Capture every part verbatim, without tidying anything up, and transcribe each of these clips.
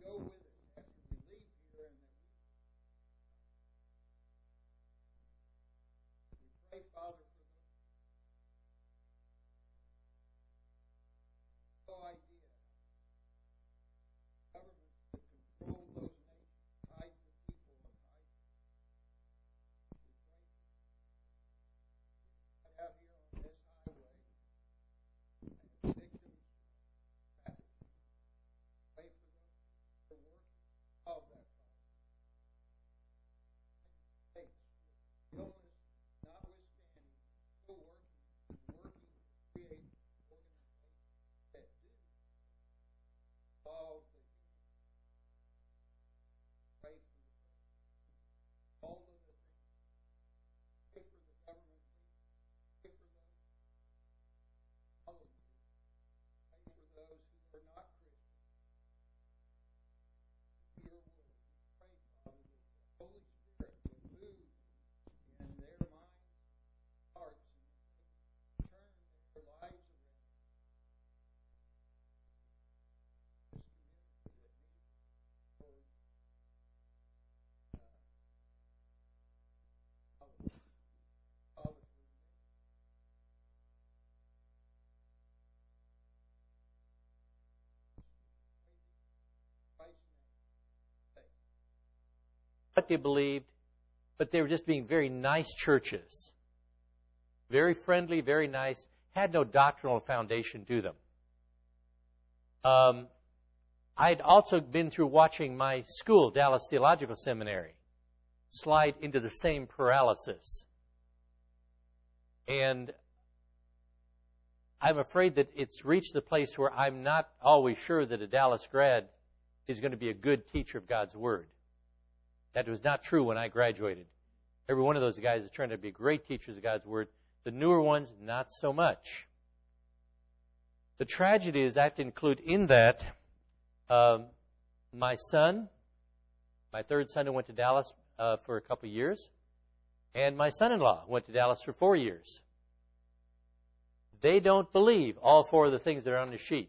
go with it after we leave here, and then we pray, Father, for those no idea governments that control those nations, hide the people, and hide. We pray out here on this highway and victims of trafficking. Pray for those who are working to solve that problem. States, illness notwithstanding, still working and working to create organizations that do solve the human. Pray for the all of the things. Pray for the government leaders. Pray for those all of you. Pray for those who are not Christians. Your will. We pray, Father, that the Holy Spirit will move in their minds, hearts, and that they turn their lives around. This community that needs for uh, Father, Father, for the Christ's name. What they believed, but they were just being very nice churches. Very friendly, very nice, had no doctrinal foundation to them. Um, I'd also been through watching my school, Dallas Theological Seminary, slide into the same paralysis. And I'm afraid that it's reached the place where I'm not always sure that a Dallas grad is going to be a good teacher of God's Word. That was not true when I graduated. Every one of those guys is trying to be great teachers of God's Word. The newer ones, not so much. The tragedy is I have to include in that um, my son, my third son who went to Dallas uh, for a couple of years, and my son-in-law went to Dallas for four years. They don't believe all four of the things that are on the sheet.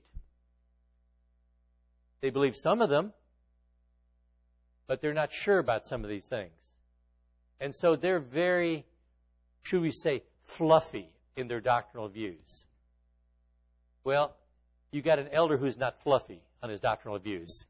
They believe some of them, but they're not sure about some of these things. And so they're very, should we say, fluffy in their doctrinal views. Well, you got an elder who's not fluffy on his doctrinal views.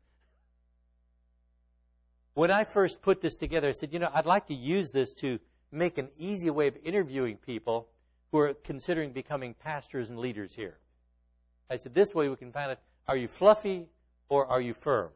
When I first put this together, I said, you know, I'd like to use this to make an easy way of interviewing people who are considering becoming pastors and leaders here. I said, this way we can find out, are you fluffy or are you firm?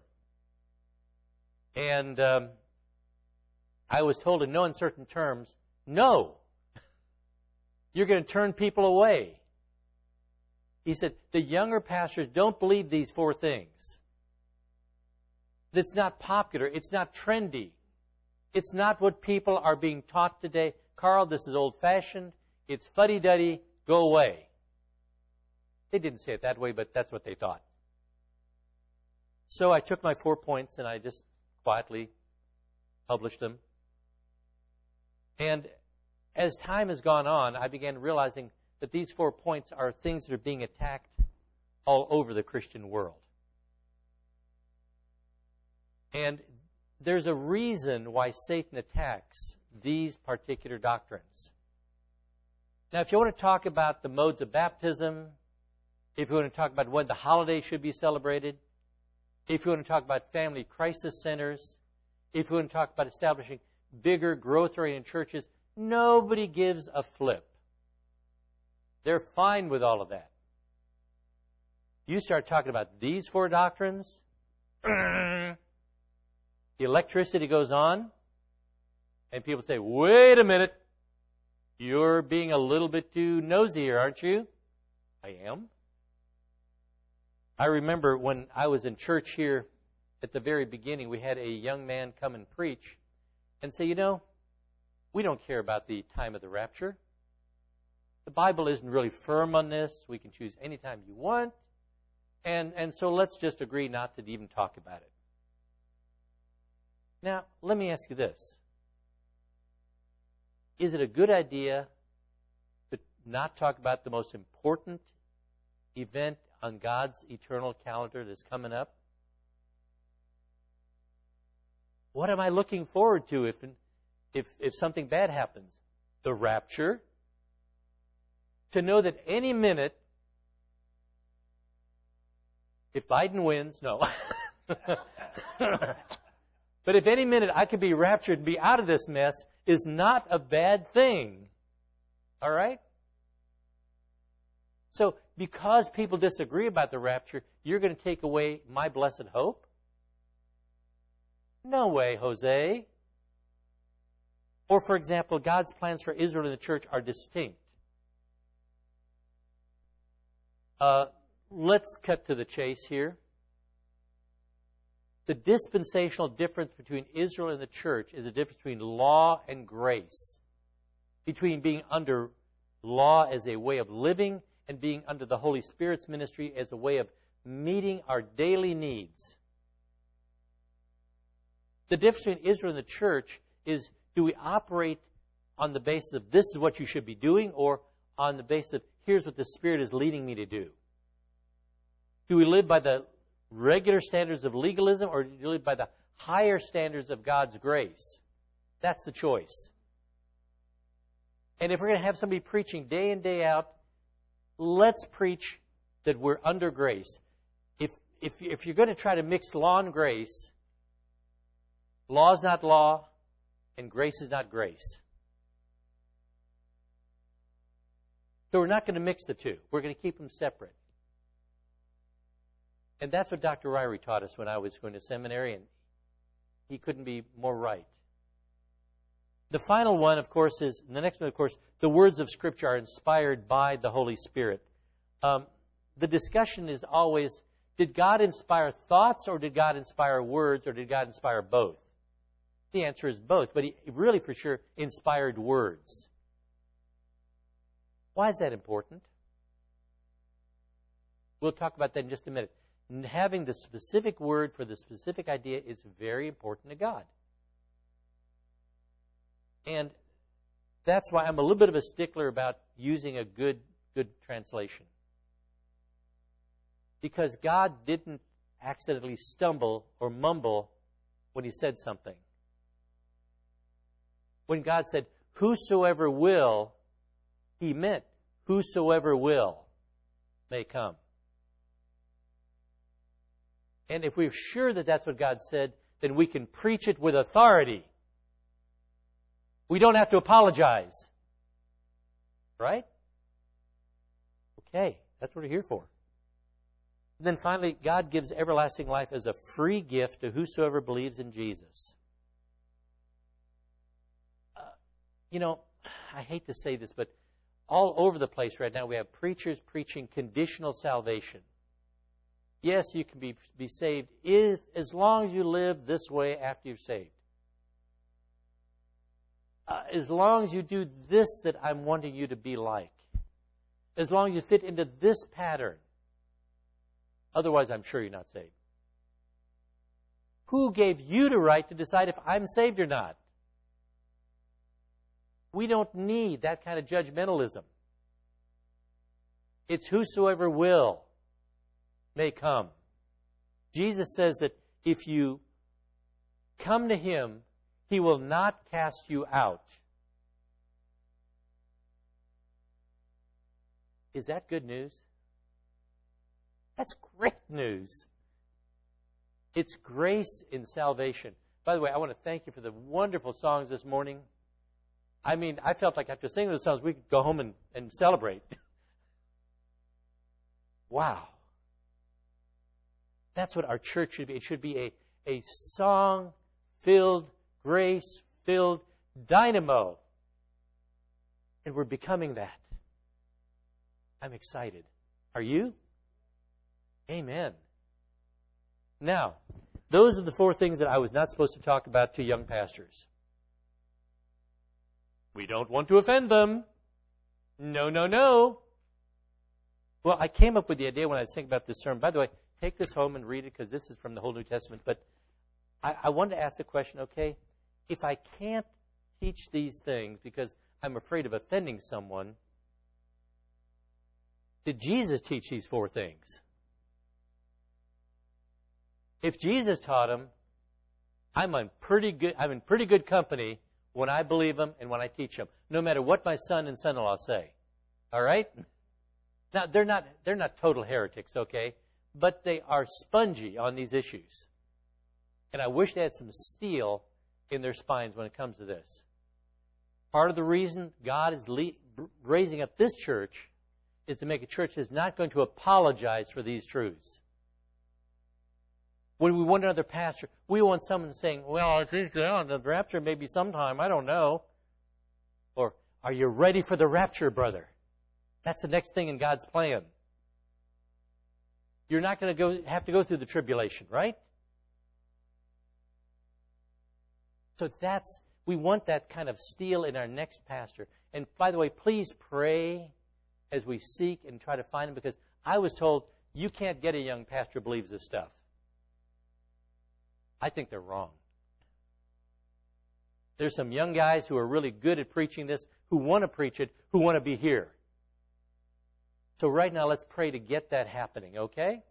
And um, I was told in no uncertain terms, no. You're going to turn people away. He said, the younger pastors don't believe these four things. It's not popular. It's not trendy. It's not what people are being taught today. Carl, this is old-fashioned. It's fuddy-duddy. Go away. They didn't say it that way, but that's what they thought. So I took my four points and I just quietly published them. And as time has gone on, I began realizing that these four points are things that are being attacked all over the Christian world. And there's a reason why Satan attacks these particular doctrines. Now, if you want to talk about the modes of baptism, if you want to talk about when the holiday should be celebrated, if you want to talk about family crisis centers, if you want to talk about establishing bigger growth-oriented churches, nobody gives a flip. They're fine with all of that. You start talking about these four doctrines, the electricity goes on, and people say, wait a minute, you're being a little bit too nosy here, aren't you? I am. I remember when I was in church here at the very beginning, we had a young man come and preach and say, you know, we don't care about the time of the rapture. The Bible isn't really firm on this. We can choose any time you want. And, and so let's just agree not to even talk about it. Now, let me ask you this. Is it a good idea to not talk about the most important event on God's eternal calendar that's coming up? What am I looking forward to if, if, if something bad happens? The rapture. To know that any minute, if Biden wins, no. But if any minute I could be raptured and be out of this mess is not a bad thing. All right? So, because people disagree about the rapture, you're going to take away my blessed hope? No way, Jose. Or, for example, God's plans for Israel and the church are distinct. Uh, let's cut to the chase here. The dispensational difference between Israel and the church is the difference between law and grace. Between being under law as a way of living and being under the Holy Spirit's ministry as a way of meeting our daily needs. The difference between Israel and the church is, do we operate on the basis of this is what you should be doing, or on the basis of here's what the Spirit is leading me to do? Do we live by the regular standards of legalism, or do you live by the higher standards of God's grace? That's the choice. And if we're going to have somebody preaching day in, day out, let's preach that we're under grace. If, if, if you're going to try to mix law and grace, law is not law, and grace is not grace. So we're not going to mix the two. We're going to keep them separate. And that's what Doctor Ryrie taught us when I was going to seminary, and he couldn't be more right. The final one, of course, is, the next one, of course, the words of Scripture are inspired by the Holy Spirit. Um, the discussion is always, did God inspire thoughts, or did God inspire words, or did God inspire both? The answer is both, but he really, for sure, inspired words. Why is that important? We'll talk about that in just a minute. Having the specific word for the specific idea is very important to God. And that's why I'm a little bit of a stickler about using a good, good translation. Because God didn't accidentally stumble or mumble when He said something. When God said, whosoever will, He meant whosoever will may come. And if we're sure that that's what God said, then we can preach it with authority. We don't have to apologize. Right? Okay, that's what we're here for. And then finally, God gives everlasting life as a free gift to whosoever believes in Jesus. Uh, you know, I hate to say this, but all over the place right now we have preachers preaching conditional salvation. Yes, you can be, be saved if, as long as you live this way after you're saved. Uh, as long as you do this that I'm wanting you to be like. As long as you fit into this pattern. Otherwise, I'm sure you're not saved. Who gave you the right to decide if I'm saved or not? We don't need that kind of judgmentalism. It's whosoever will may come. Jesus says that if you come to Him, He will not cast you out. Is that good news? That's great news. It's grace in salvation. By the way, I want to thank you for the wonderful songs this morning. I mean, I felt like after singing those songs, we could go home and, and celebrate. Wow. That's what our church should be. It should be a, a song-filled, grace-filled dynamo. And we're becoming that. I'm excited. Are you? Amen. Now, those are the four things that I was not supposed to talk about to young pastors. We don't want to offend them. No, no, no. Well, I came up with the idea when I was thinking about this sermon. By the way, take this home and read it because this is from the whole New Testament. But I, I wanted to ask the question, okay, if I can't teach these things because I'm afraid of offending someone, did Jesus teach these four things? If Jesus taught them, I'm in pretty good, I'm in pretty good company when I believe them and when I teach them, no matter what my son and son-in-law say. All right? Now, they're not, they're not total heretics, okay? But they are spongy on these issues. And I wish they had some steel in their spines when it comes to this. Part of the reason God is le- raising up this church is to make a church that's not going to apologize for these truths. When we want another pastor, we want someone saying, well, I think uh, the rapture may be sometime, I don't know. Or, are you ready for the rapture, brother? That's the next thing in God's plan. You're not going to go have to go through the tribulation, right? So that's, we want that kind of steel in our next pastor. And by the way, please pray as we seek and try to find him, because I was told you can't get a young pastor who believes this stuff. I think they're wrong. There's some young guys who are really good at preaching this, who want to preach it, who want to be here. So right now, let's pray to get that happening, okay?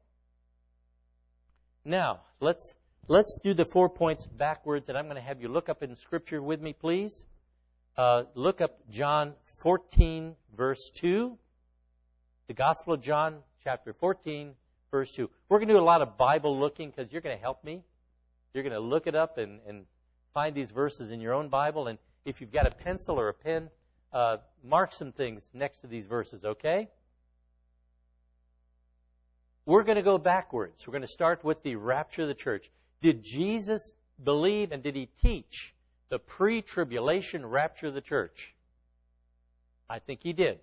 Now, let's let's do the four points backwards, and I'm going to have you look up in Scripture with me, please. Uh, look up John fourteen, verse two. The Gospel of John, chapter fourteen, verse two. We're going to do a lot of Bible looking because you're going to help me. You're going to look it up and, and find these verses in your own Bible. And if you've got a pencil or a pen, uh, mark some things next to these verses, okay? We're going to go backwards. We're going to start with the rapture of the church. Did Jesus believe and did he teach the pre-tribulation rapture of the church? I think he did.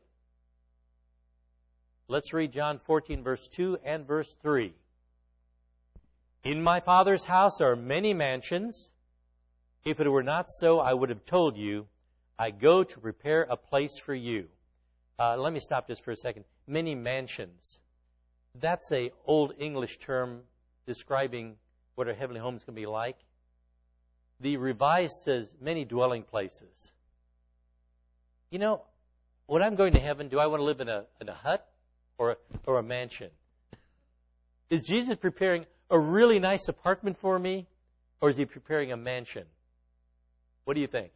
Let's read John fourteen, verse two and verse three. In my Father's house are many mansions. If it were not so, I would have told you, I go to prepare a place for you. Uh, let me stop just for a second. Many mansions. That's an old English term describing what our heavenly home is going to be like. The Revised says many dwelling places. You know, when I'm going to heaven, do I want to live in a, in a hut or a, or a mansion? Is Jesus preparing a really nice apartment for me, or is he preparing a mansion? What do you think?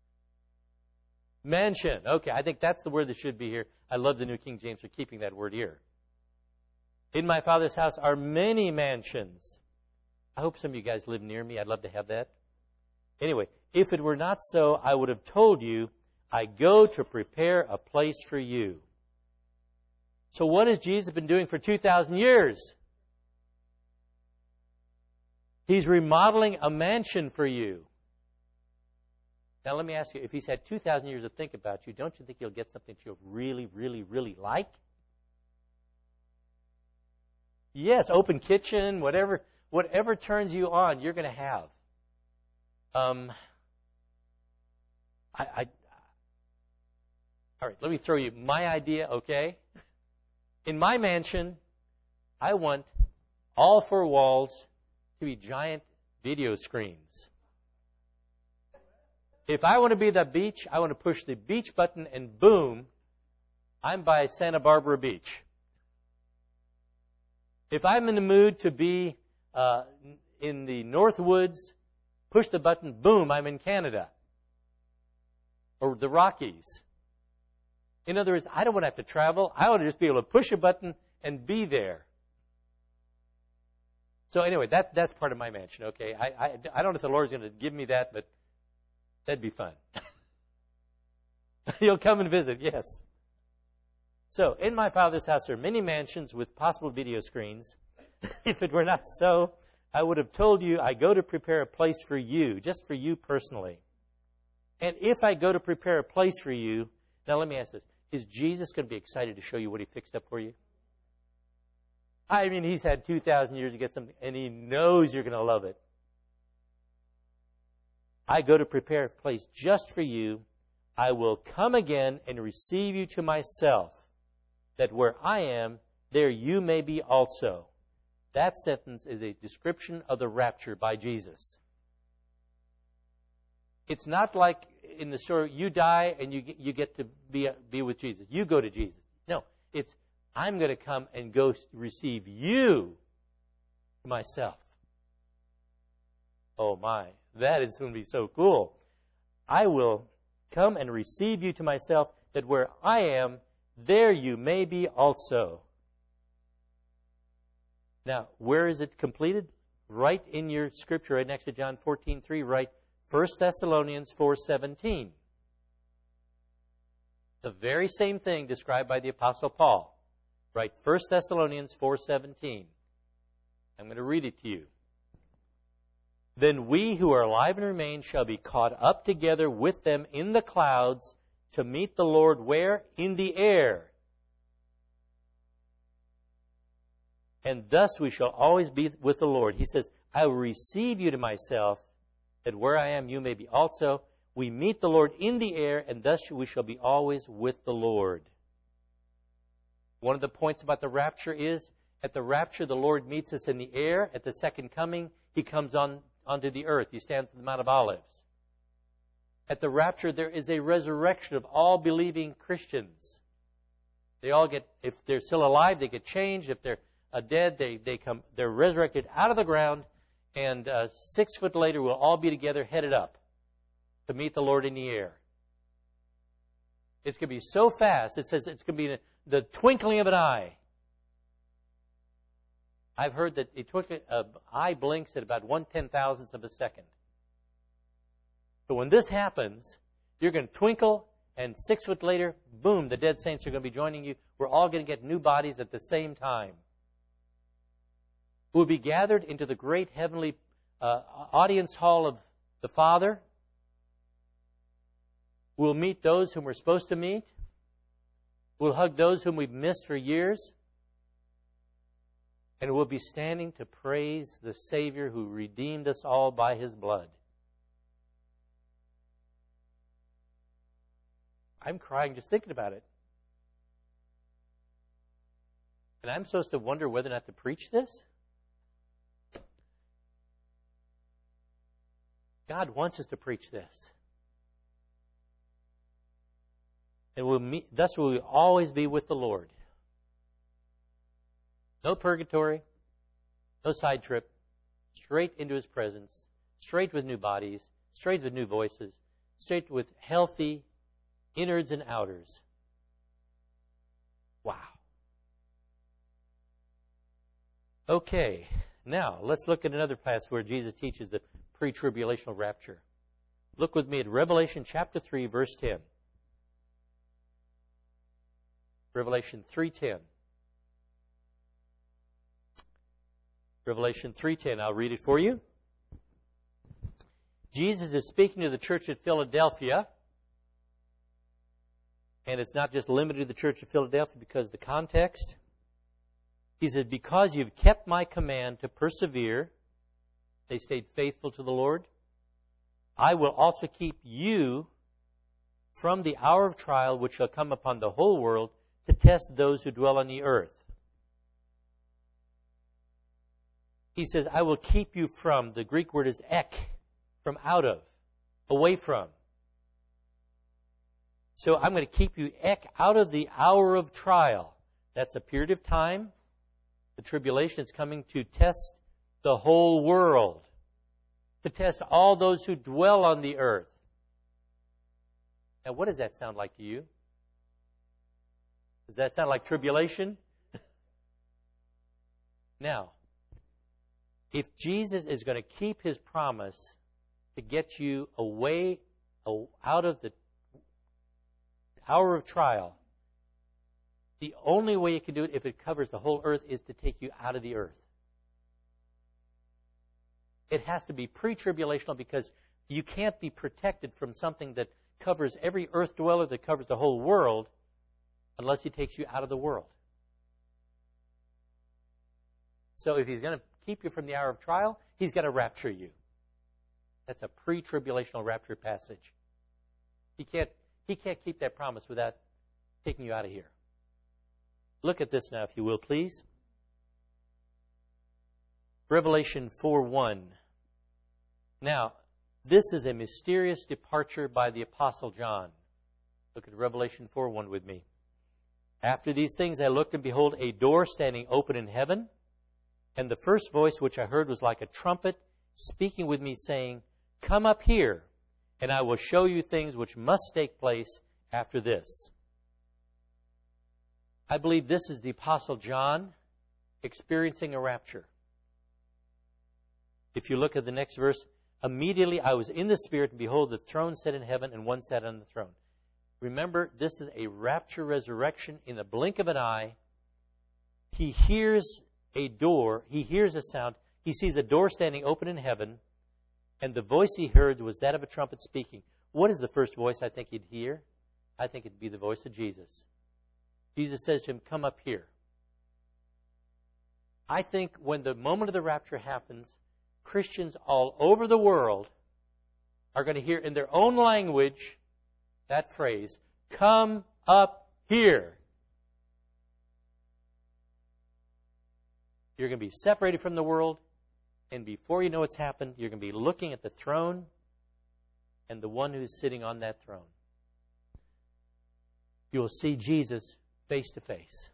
Mansion. Okay, I think that's the word that should be here. I love the New King James for keeping that word here. In my Father's house are many mansions. I hope some of you guys live near me. I'd love to have that. Anyway, if it were not so, I would have told you, I go to prepare a place for you. So what has Jesus been doing for two thousand years? He's remodeling a mansion for you. Now let me ask you, if he's had two thousand years to think about you, don't you think he'll get something that you'll really, really, really like? Yes, open kitchen, whatever whatever turns you on, you're going to have. Um, I, I, all right, let me throw you my idea, okay? In my mansion, I want all four walls to be giant video screens. If I want to be at the beach, I want to push the beach button and boom, I'm by Santa Barbara Beach. If I'm in the mood to be uh, in the North Woods, push the button, boom, I'm in Canada. Or the Rockies. In other words, I don't want to have to travel. I want to just be able to push a button and be there. So anyway, that that's part of my mansion, okay? I, I, I don't know if the Lord's going to give me that, but that'd be fun. You'll come and visit, yes. So, in my Father's house are many mansions with possible video screens. If it were not so, I would have told you I go to prepare a place for you, just for you personally. And if I go to prepare a place for you, now let me ask this. Is Jesus going to be excited to show you what he fixed up for you? I mean, he's had two thousand years to get something, and he knows you're going to love it. I go to prepare a place just for you. I will come again and receive you to myself, that where I am, there you may be also. That sentence is a description of the rapture by Jesus. It's not like in the story, you die and you get, you get to be, be with Jesus. You go to Jesus. No, it's, I'm going to come and go receive you to myself. Oh my, that is going to be so cool. I will come and receive you to myself, that where I am, there you may be also. Now, where is it completed? Right in your scripture, right next to John fourteen three, write First Thessalonians four seventeen. The very same thing described by the Apostle Paul. Write First Thessalonians four seventeen. I'm going to read it to you. Then we who are alive and remain shall be caught up together with them in the clouds to meet the Lord where? In the air. And thus we shall always be with the Lord. He says, I will receive you to myself, that where I am you may be also. We meet the Lord in the air, and thus we shall be always with the Lord. One of the points about the rapture is, at the rapture, the Lord meets us in the air. At the second coming, He comes on onto the earth. He stands on the Mount of Olives. At the rapture, there is a resurrection of all believing Christians. They all get, if they're still alive, they get changed. If they're uh, dead, they, they come, they're resurrected out of the ground, and uh, six foot later, we'll all be together, headed up to meet the Lord in the air. It's going to be so fast. It says it's going to be the, the twinkling of an eye. I've heard that a twinkling, uh, eye blinks at about one ten thousandth of a second. So when this happens, you're going to twinkle, and six foot later, boom, the dead saints are going to be joining you. We're all going to get new bodies at the same time. We'll be gathered into the great heavenly uh, audience hall of the Father. We'll meet those whom we're supposed to meet. We'll hug those whom we've missed for years. And we'll be standing to praise the Savior who redeemed us all by His blood. I'm crying just thinking about it. And I'm supposed to wonder whether or not to preach this? God wants us to preach this. And we'll meet, thus will we always be with the Lord. No purgatory, no side trip, straight into His presence, straight with new bodies, straight with new voices, straight with healthy innards and outers. Wow. Okay, now let's look at another passage where Jesus teaches the pre-tribulational rapture. Look with me at Revelation chapter three, verse ten. Revelation three ten. Revelation three ten. I'll read it for you. Jesus is speaking to the church at Philadelphia. And it's not just limited to the church of Philadelphia because of the context. He said, because you've kept my command to persevere, they stayed faithful to the Lord, I will also keep you from the hour of trial which shall come upon the whole world to test those who dwell on the earth. He says, I will keep you from, the Greek word is ek, from out of, away from. So I'm going to keep you ek out of the hour of trial. That's a period of time. The tribulation is coming to test the whole world, to test all those who dwell on the earth. Now, what does that sound like to you? Does that sound like tribulation? Now, if Jesus is going to keep His promise to get you away, out of the hour of trial, the only way you can do it if it covers the whole earth is to take you out of the earth. It has to be pre-tribulational because you can't be protected from something that covers every earth dweller, that covers the whole world, unless He takes you out of the world. So if He's going to keep you from the hour of trial, He's got to rapture you. That's a pre-tribulational rapture passage. He can't, he can't keep that promise without taking you out of here. Look at this now, if you will, please. Revelation four one. Now, this is a mysterious departure by the Apostle John. Look at Revelation four one with me. After these things I looked, and behold, a door standing open in heaven. And the first voice which I heard was like a trumpet, speaking with me, saying, "Come up here, and I will show you things which must take place after this." I believe this is the Apostle John experiencing a rapture. If you look at the next verse, immediately I was in the Spirit, and behold, the throne set in heaven, and one sat on the throne. Remember, this is a rapture resurrection in the blink of an eye. He hears a door, he hears a sound, he sees a door standing open in heaven, and the voice he heard was that of a trumpet speaking. What is the first voice I think he'd hear? I think it'd be the voice of Jesus. Jesus says to him, "Come up here." I think when the moment of the rapture happens, Christians all over the world are going to hear in their own language that phrase, "Come up here." You're going to be separated from the world, and before you know what's happened, you're going to be looking at the throne and the one who's sitting on that throne. You'll see Jesus face to face.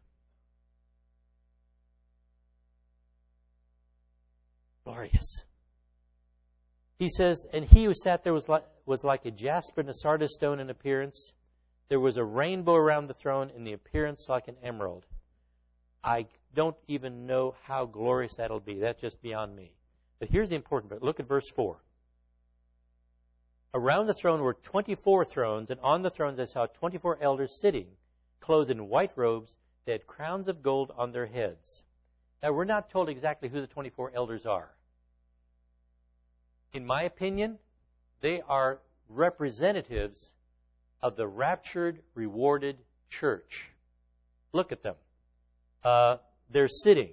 Glorious. He says, "And he who sat there was like, was like a jasper and a sardis stone in appearance. There was a rainbow around the throne, and the appearance like an emerald." I don't even know how glorious that'll be. That's just beyond me. But here's the important part. Look at verse four. "Around the throne were twenty-four thrones, and on the thrones I saw twenty-four elders sitting, clothed in white robes. They had crowns of gold on their heads." Now, we're not told exactly who the twenty-four elders are. In my opinion, they are representatives of the raptured, rewarded church. Look at them. Uh, they're sitting.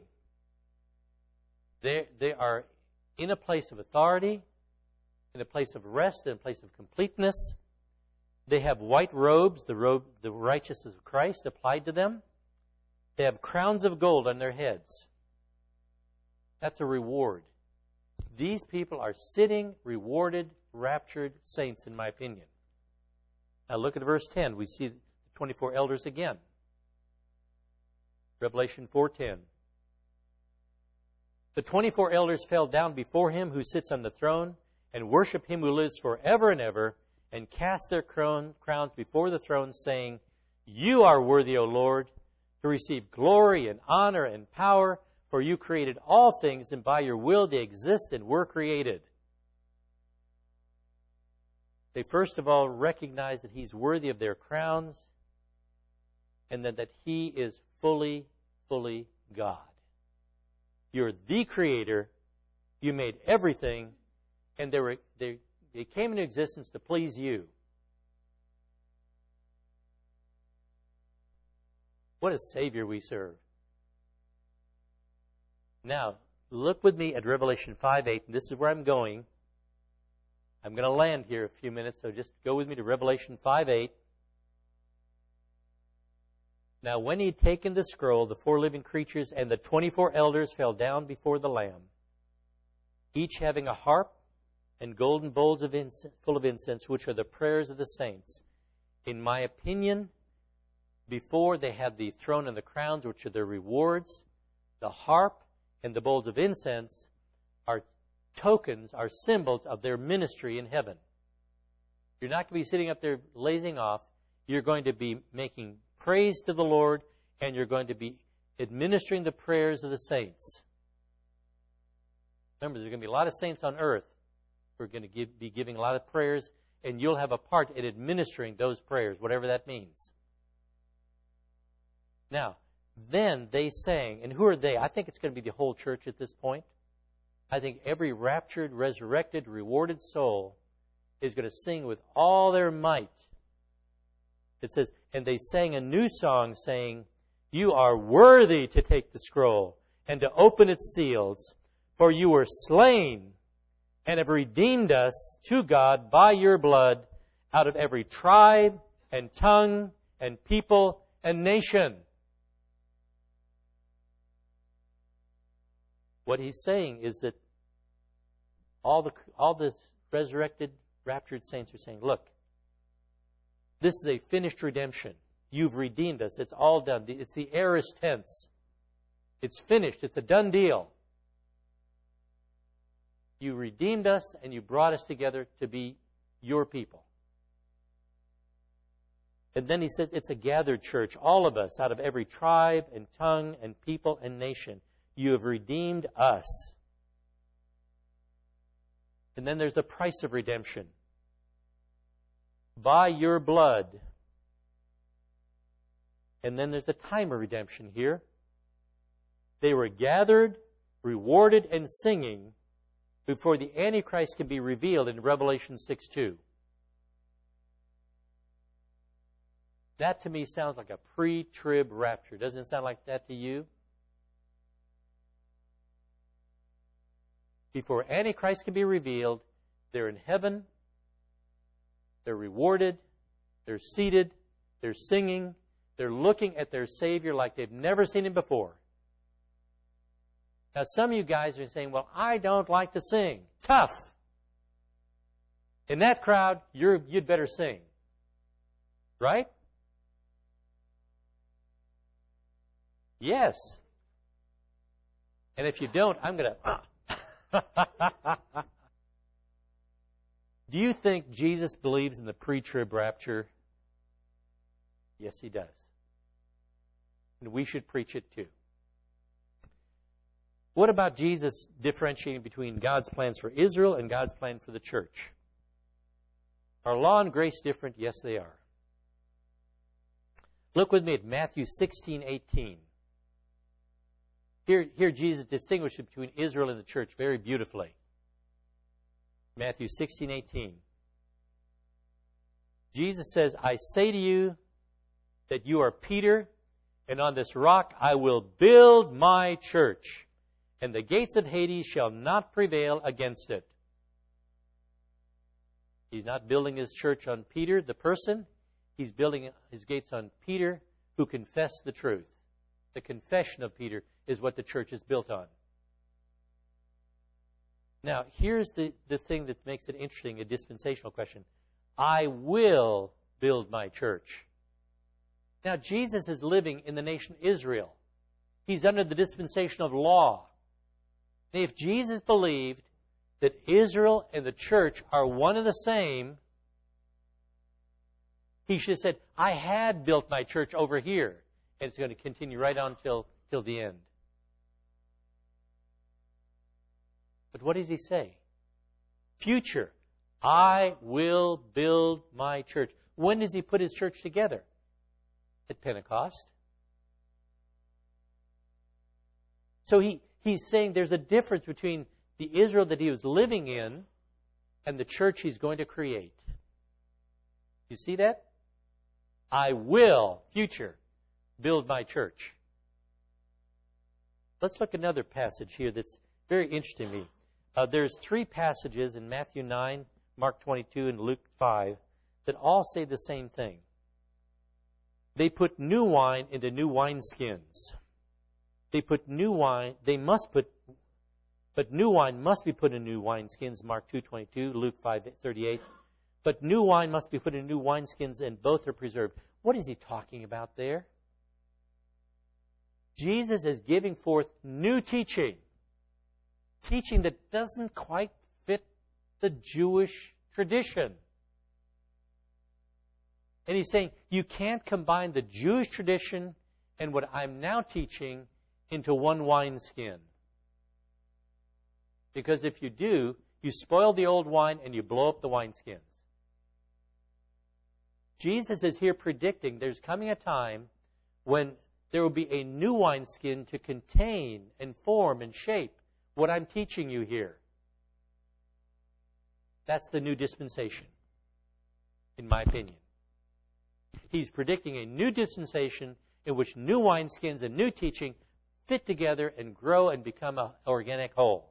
They, they are in a place of authority, in a place of rest, in a place of completeness. They have white robes, the robe, the righteousness of Christ applied to them. They have crowns of gold on their heads. That's a reward. These people are sitting, rewarded, raptured saints, in my opinion. Now look at verse ten. We see the twenty-four elders again. Revelation four ten. "The twenty-four elders fell down before him who sits on the throne, and worship him who lives forever and ever, and cast their crown, crowns before the throne, saying, 'You are worthy, O Lord, to receive glory and honor and power, for you created all things, and by your will they exist and were created.'" They first of all recognize that he's worthy of their crowns, and then that he is fully, fully God. You're the Creator. You made everything, and they were they they came into existence to please you. What a Savior we serve. Now, look with me at Revelation five eight, and this is where I'm going. I'm going to land here a few minutes, so just go with me to Revelation five eight. "Now when he had taken the scroll, the four living creatures and the twenty-four elders fell down before the Lamb, each having a harp and golden bowls of incense, full of incense, which are the prayers of the saints. In my opinion, before they have the throne and the crowns, which are their rewards, the harp and the bowls of incense are tokens, are symbols of their ministry in heaven. You're not going to be sitting up there lazing off. You're going to be making praise to the Lord, and you're going to be administering the prayers of the saints. Remember, there's going to be a lot of saints on earth who are going to give, be giving a lot of prayers, and you'll have a part in administering those prayers, whatever that means. Now, then they sang, and who are they? I think it's going to be the whole church at this point. I think every raptured, resurrected, rewarded soul is going to sing with all their might. It says, "And they sang a new song, saying, 'You are worthy to take the scroll and to open its seals, for you were slain and have redeemed us to God by your blood out of every tribe and tongue and people and nation.'" What he's saying is that all the all the resurrected, raptured saints are saying, look, this is a finished redemption. You've redeemed us. It's all done. It's the aorist tense. It's finished. It's a done deal. You redeemed us, and you brought us together to be your people. And then he says it's a gathered church, all of us, out of every tribe and tongue and people and nation. You have redeemed us. And then there's the price of redemption. By your blood. And then there's the time of redemption here. They were gathered, rewarded, and singing before the Antichrist can be revealed in Revelation six two. That to me sounds like a pre-trib rapture. Doesn't it sound like that to you? Before Antichrist can be revealed, they're in heaven, they're rewarded, they're seated, they're singing, they're looking at their Savior like they've never seen Him before. Now, some of you guys are saying, well, I don't like to sing. Tough. In that crowd, you're, you'd better sing. Right? Yes. And if you don't, I'm going to... Do you think Jesus believes in the pre-trib rapture? Yes, He does. And we should preach it too. What about Jesus differentiating between God's plans for Israel and God's plan for the church? Are law and grace different? Yes, they are. Look with me at Matthew sixteen eighteen. Here, here Jesus distinguishes between Israel and the church very beautifully. Matthew sixteen eighteen. Jesus says, I say to you that you are Peter, and on this rock I will build my church, and the gates of Hades shall not prevail against it. He's not building His church on Peter, the person. He's building His gates on Peter, who confessed the truth. The confession of Peter is what the church is built on. Now, here's the, the thing that makes it interesting, a dispensational question. I will build my church. Now, Jesus is living in the nation Israel. He's under the dispensation of law. And if Jesus believed that Israel and the church are one and the same, He should have said, I had built my church over here, and it's going to continue right on till, till the end. But what does He say? Future. I will build my church. When does He put His church together? At Pentecost. So he, He's saying there's a difference between the Israel that He was living in and the church He's going to create. You see that? I will, future, build my church. Let's look at another passage here that's very interesting to me. Uh, there's three passages in Matthew nine, Mark twenty-two, and Luke five that all say the same thing. They put new wine into new wineskins. They put new wine, they must put, but new wine must be put in new wineskins, Mark two twenty-two, Luke five thirty-eight. But new wine must be put in new wineskins, and both are preserved. What is He talking about there? Jesus is giving forth new teaching. Teaching that doesn't quite fit the Jewish tradition. And He's saying, you can't combine the Jewish tradition and what I'm now teaching into one wineskin. Because if you do, you spoil the old wine and you blow up the wineskins. Jesus is here predicting there's coming a time when there will be a new wineskin to contain and form and shape what I'm teaching you here. That's the new dispensation, in my opinion. He's predicting a new dispensation in which new wineskins and new teaching fit together and grow and become an organic whole.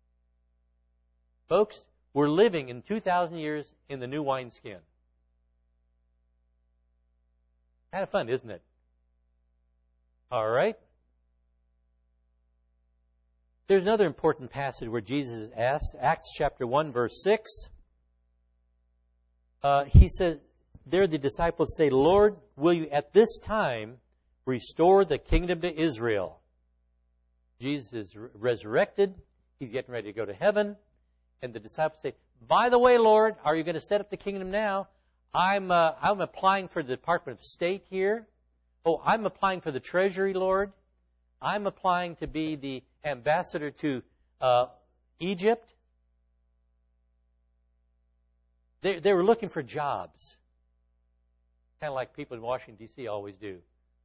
Folks, we're living in two thousand years in the new wineskin. Kind of fun, isn't it? All right. There's another important passage where Jesus is asked, Acts chapter one, verse six. Uh, he says, there the disciples say, Lord, will you at this time restore the kingdom to Israel? Jesus is resurrected. He's getting ready to go to heaven. And the disciples say, by the way, Lord, are you going to set up the kingdom now? I'm, uh, I'm applying for the Department of State here. Oh, I'm applying for the Treasury, Lord. I'm applying to be the ambassador to uh, Egypt. They, they were looking for jobs. Kind of like people in Washington, D C always do.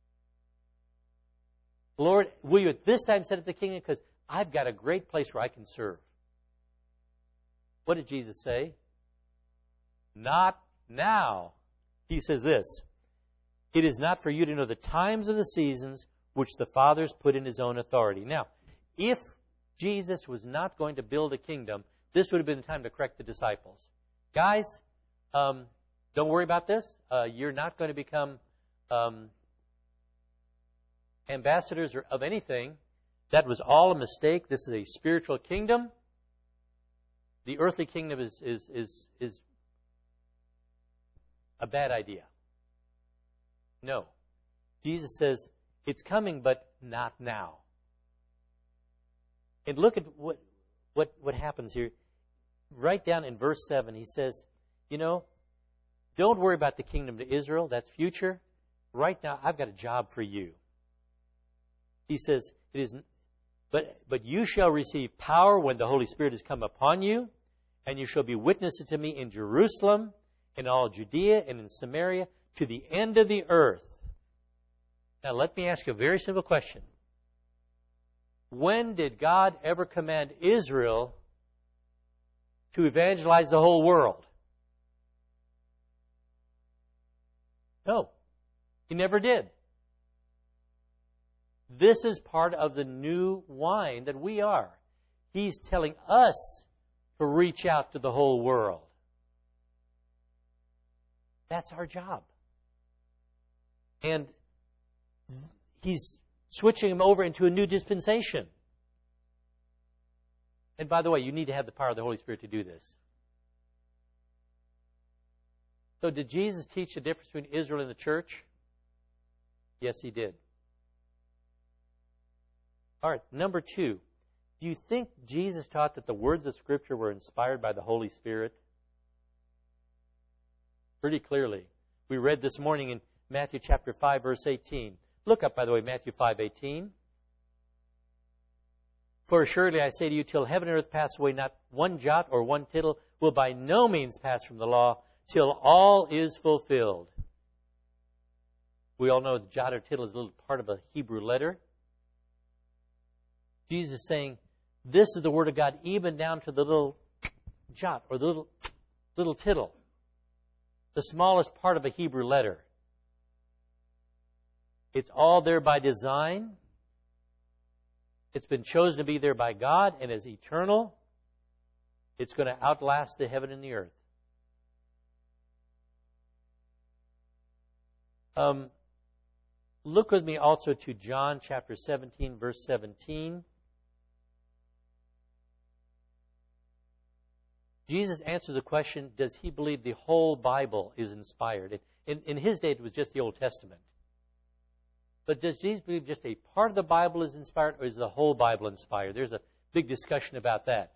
Lord, will you at this time set up the kingdom? Because I've got a great place where I can serve. What did Jesus say? Not now. He says this, it is not for you to know the times or the seasons which the Father's put in His own authority. Now, if Jesus was not going to build a kingdom, this would have been the time to correct the disciples. Guys, um, don't worry about this. Uh, you're not going to become um, ambassadors or of anything. That was all a mistake. This is a spiritual kingdom. The earthly kingdom is is is is a bad idea. No. Jesus says, it's coming, but not now. And look at what what what happens here. Right down in verse seven, he says, you know, don't worry about the kingdom to Israel. That's future. Right now, I've got a job for you. He says, it is, but, but you shall receive power when the Holy Spirit has come upon you, and you shall be witnesses to me in Jerusalem, in all Judea, and in Samaria, to the end of the earth. Now, let me ask you a very simple question. When did God ever command Israel to evangelize the whole world? No, He never did. This is part of the new wine that we are. He's telling us to reach out to the whole world. That's our job. And He's switching them over into a new dispensation. And by the way, you need to have the power of the Holy Spirit to do this. So did Jesus teach the difference between Israel and the church? Yes, He did. All right, number two. Do you think Jesus taught that the words of Scripture were inspired by the Holy Spirit? Pretty clearly. We read this morning in Matthew chapter five, verse eighteen. Look up, by the way, Matthew five eighteen. For assuredly I say to you, till heaven and earth pass away, not one jot or one tittle will by no means pass from the law, till all is fulfilled. We all know the jot or tittle is a little part of a Hebrew letter. Jesus is saying, this is the Word of God, even down to the little jot or the little, little tittle, the smallest part of a Hebrew letter. It's all there by design. It's been chosen to be there by God and is eternal. It's going to outlast the heaven and the earth. Um, look with me also to John chapter seventeen, verse seventeen. Jesus answers the question, does He believe the whole Bible is inspired? In, in His day, it was just the Old Testament. But does Jesus believe just a part of the Bible is inspired, or is the whole Bible inspired? There's a big discussion about that.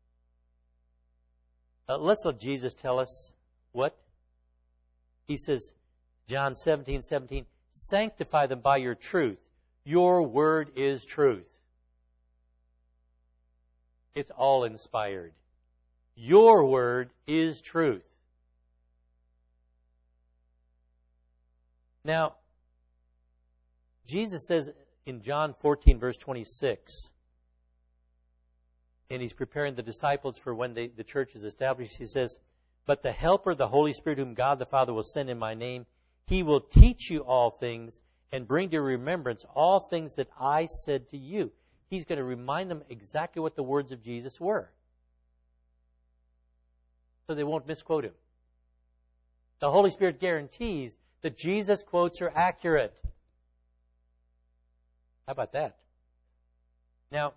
Uh, let's let Jesus tell us what. He says, John seventeen, seventeen, sanctify them by your truth. Your word is truth. It's all inspired. Your word is truth. Now, Jesus says in John fourteen, verse twenty-six, and He's preparing the disciples for when they, the church is established, He says, but the Helper, the Holy Spirit, whom God the Father will send in my name, He will teach you all things and bring to remembrance all things that I said to you. He's going to remind them exactly what the words of Jesus were, so they won't misquote Him. The Holy Spirit guarantees that Jesus' quotes are accurate. How about that? Now,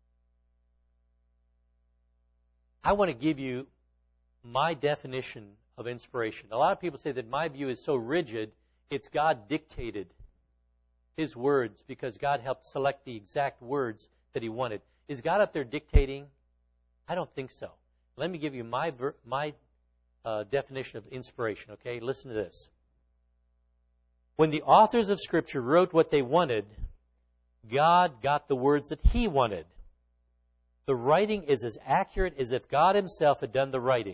I want to give you my definition of inspiration. A lot of people say that my view is so rigid, it's God dictated His words because God helped select the exact words that He wanted. Is God up there dictating? I don't think so. Let me give you my ver- my uh, definition of inspiration, okay? Listen to this. When the authors of Scripture wrote what they wanted, God got the words that He wanted. The writing is as accurate as if God Himself had done the writing.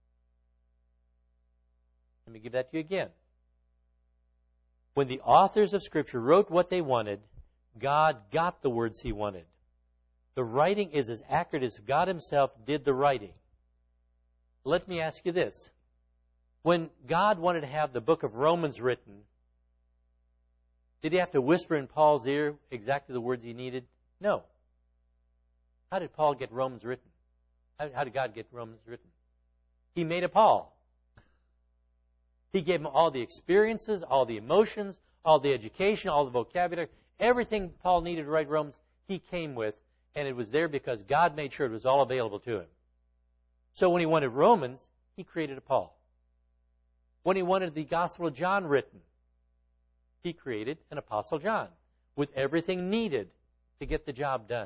Let me give that to you again. When the authors of Scripture wrote what they wanted, God got the words He wanted. The writing is as accurate as if God Himself did the writing. Let me ask you this. When God wanted to have the book of Romans written, did He have to whisper in Paul's ear exactly the words he needed? No. How did Paul get Romans written? How, how did God get Romans written? He made a Paul. He gave him all the experiences, all the emotions, all the education, all the vocabulary, everything Paul needed to write Romans, he came with, and it was there because God made sure it was all available to him. So when he wanted Romans, he created a Paul. When he wanted the Gospel of John written, he created an Apostle John with everything needed to get the job done.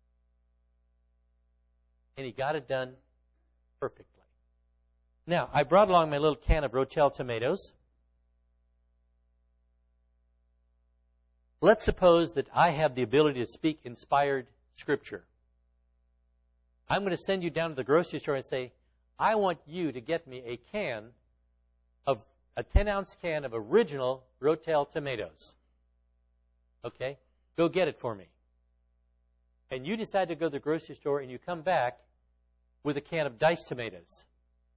And he got it done perfectly. Now, I brought along my little can of Rotel tomatoes. Let's suppose that I have the ability to speak inspired Scripture. I'm going to send you down to the grocery store and say, I want you to get me a can of, a ten-ounce can of original Rotel tomatoes. Okay? Go get it for me. And you decide to go to the grocery store and you come back with a can of diced tomatoes.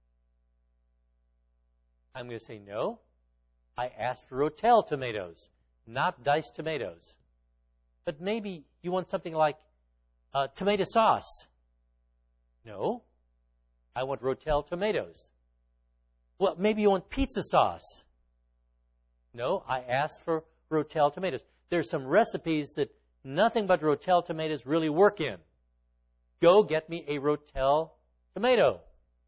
I'm going to say, no, I asked for Rotel tomatoes, not diced tomatoes. But maybe you want something like uh, tomato sauce. No, I want Rotel tomatoes. Well, maybe you want pizza sauce. No, I asked for Rotel tomatoes. There's some recipes that nothing but Rotel tomatoes really work in. Go get me a Rotel tomato.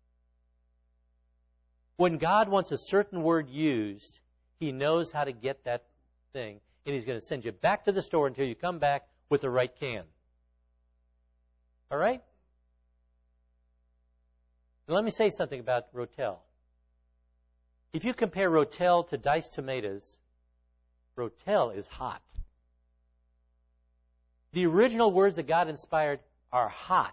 When God wants a certain word used, He knows how to get that thing, and He's going to send you back to the store until you come back with the right can. All right? Now let me say something about Rotel. If you compare Rotel to diced tomatoes, Rotel is hot. The original words that God inspired are hot.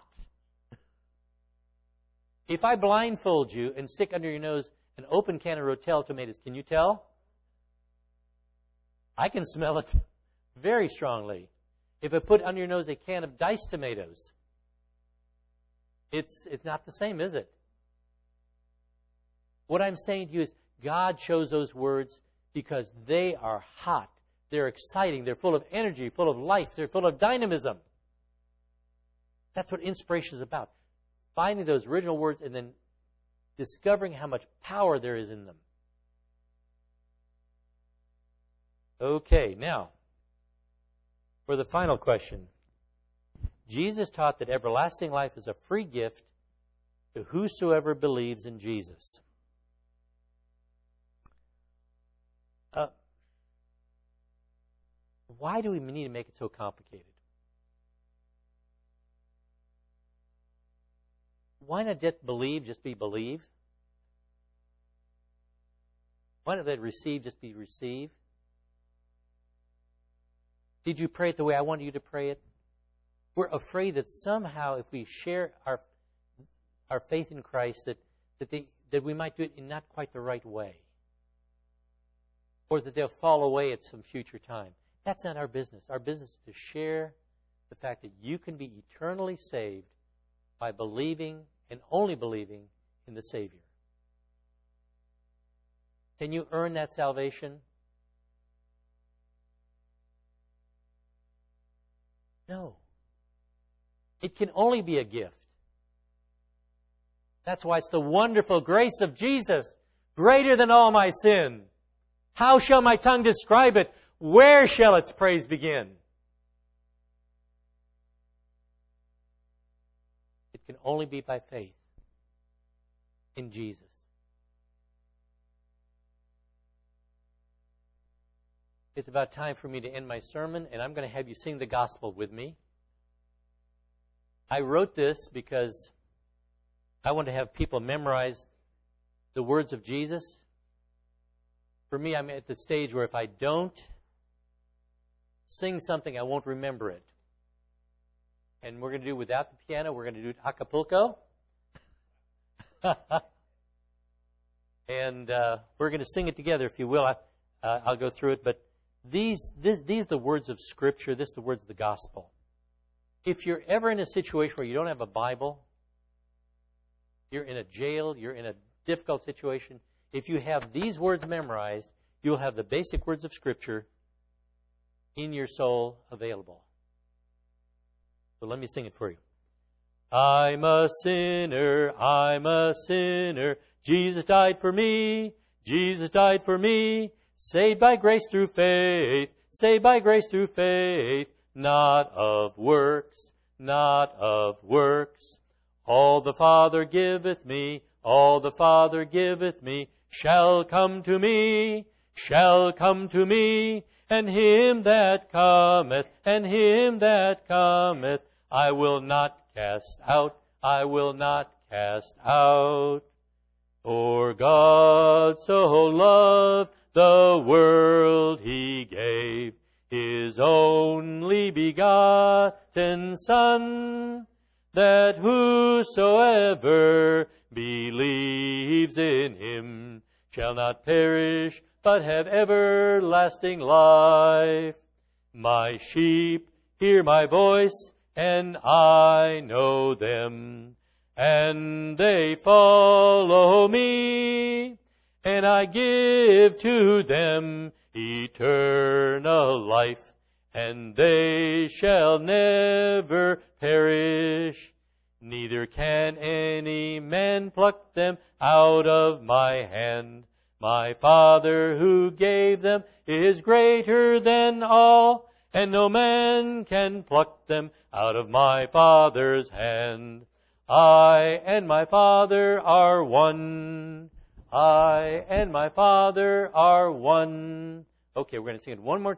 If I blindfold you and stick under your nose an open can of Rotel tomatoes, can you tell? I can smell it very strongly. If I put under your nose a can of diced tomatoes, it's, it's not the same, is it? What I'm saying to you is God chose those words because they are hot. They're exciting. They're full of energy, full of life. They're full of dynamism. That's what inspiration is about. Finding those original words and then discovering how much power there is in them. Okay, now, for the final question. Jesus taught that everlasting life is a free gift to whosoever believes in Jesus. Uh, why do we need to make it so complicated? Why not just believe, just be believe? Why not let receive, just be receive? Did you pray it the way I wanted you to pray it? We're afraid that somehow if we share our our faith in Christ, that, that, they, that we might do it in not quite the right way. Or that they'll fall away at some future time. That's not our business. Our business is to share the fact that you can be eternally saved by believing and only believing in the Savior. Can you earn that salvation? No. It can only be a gift. That's why it's the wonderful grace of Jesus, greater than all my sin. How shall my tongue describe it? Where shall its praise begin? It can only be by faith in Jesus. It's about time for me to end my sermon, and I'm going to have you sing the gospel with me. I wrote this because I want to have people memorize the words of Jesus. For me, I'm at the stage where if I don't sing something, I won't remember it. And we're going to do it without the piano. We're going to do it Acapulco. and uh, we're going to sing it together, if you will. I, uh, I'll go through it. But these, this, these are the words of Scripture. This is the words of the gospel. If you're ever in a situation where you don't have a Bible, you're in a jail, you're in a difficult situation, if you have these words memorized, you'll have the basic words of Scripture in your soul available. So let me sing it for you. I'm a sinner, I'm a sinner. Jesus died for me, Jesus died for me. Saved by grace through faith, saved by grace through faith. Not of works, not of works. All the Father giveth me, all the Father giveth me, shall come to me, shall come to me. And him that cometh, and him that cometh, I will not cast out, I will not cast out. For God so loved the world, he gave his only begotten Son, that whosoever believes in him shall not perish, but have everlasting life. My sheep hear my voice, and I know them, and they follow me, and I give to them eternal life, and they shall never perish. Neither can any man pluck them out of my hand. My Father who gave them is greater than all, and no man can pluck them out of my Father's hand. I and my Father are one. I and my Father are one. Okay, we're going to sing it one more